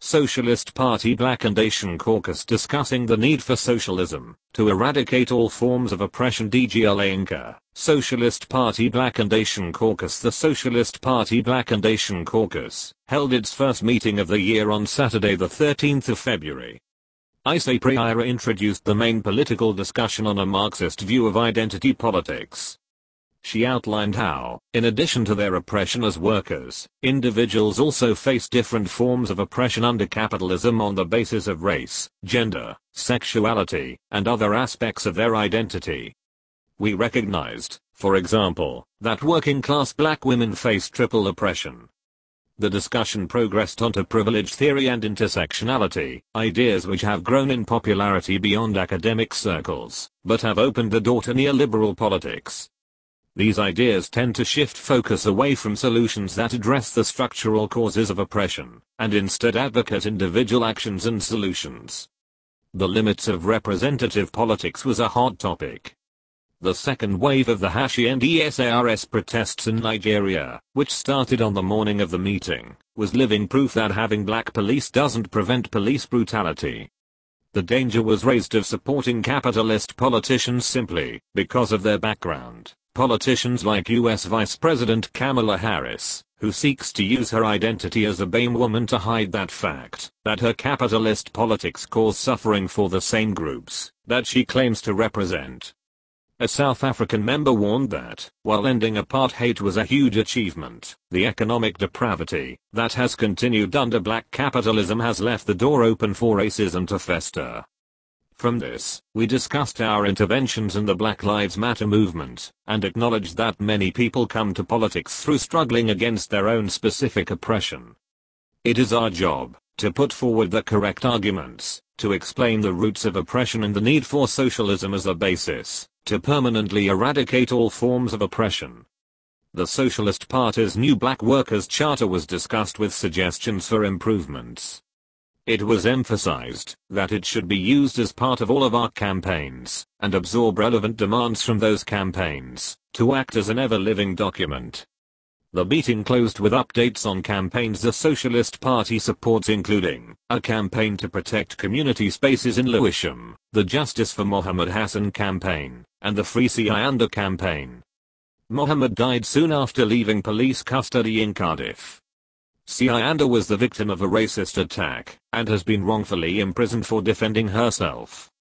Socialist Party Black and Asian Caucus discussing the need for socialism to eradicate all forms of oppression. DGLA Inca. Socialist Party Black and Asian Caucus. The Socialist Party Black and Asian Caucus held its first meeting of the year on Saturday the 13th of February. Isay Prayara introduced the main political discussion on a Marxist view of identity politics. She outlined how, in addition to their oppression as workers, individuals also face different forms of oppression under capitalism on the basis of race, gender, sexuality, and other aspects of their identity. We recognized, for example, that working-class black women face triple oppression. The discussion progressed onto privilege theory and intersectionality, ideas which have grown in popularity beyond academic circles, but have opened the door to neoliberal politics. These ideas tend to shift focus away from solutions that address the structural causes of oppression, and instead advocate individual actions and solutions. The limits of representative politics was a hot topic. The second wave of the #EndSARS protests in Nigeria, which started on the morning of the meeting, was living proof that having black police doesn't prevent police brutality. The danger was raised of supporting capitalist politicians simply because of their background. Politicians like US Vice President Kamala Harris, who seeks to use her identity as a BAME woman to hide that fact that her capitalist politics cause suffering for the same groups that she claims to represent. A South African member warned that, while ending apartheid was a huge achievement, the economic depravity that has continued under black capitalism has left the door open for racism to fester. From this, we discussed our interventions in the Black Lives Matter movement, and acknowledged that many people come to politics through struggling against their own specific oppression. It is our job to put forward the correct arguments, to explain the roots of oppression and the need for socialism as a basis to permanently eradicate all forms of oppression. The Socialist Party's new Black Workers' Charter was discussed with suggestions for improvements. It was emphasized that it should be used as part of all of our campaigns, and absorb relevant demands from those campaigns, to act as an ever-living document. The meeting closed with updates on campaigns the Socialist Party supports, including a campaign to protect community spaces in Lewisham, the Justice for Mohammed Hassan campaign, and the Free Sianda campaign. Mohammed died soon after leaving police custody in Cardiff. Sianda was the victim of a racist attack, and has been wrongfully imprisoned for defending herself.